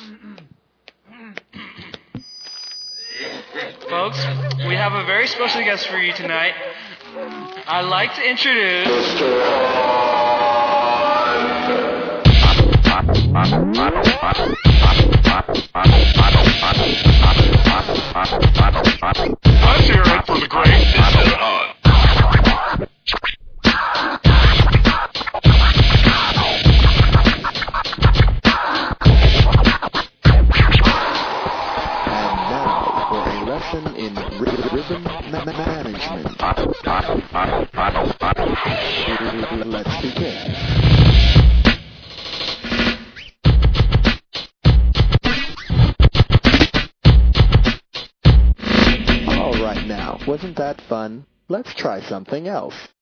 Folks, we have a very special guest for you tonight. I'd like to introduce... Let's hear it for the great Mr. Hunt. In rhythm management. Let's begin. All right now, wasn't that fun? Let's try something else.